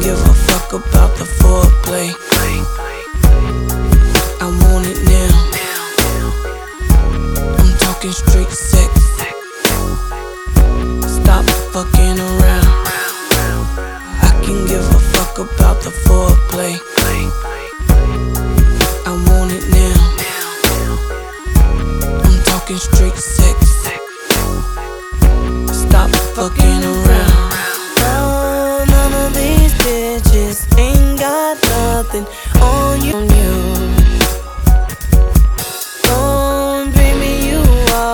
give a fuck about the foreplay. I want it now. I'm talking straight sex. Stop fucking around. I can give a fuck about the foreplay. I want it now. I'm talking straight sex. Stop fucking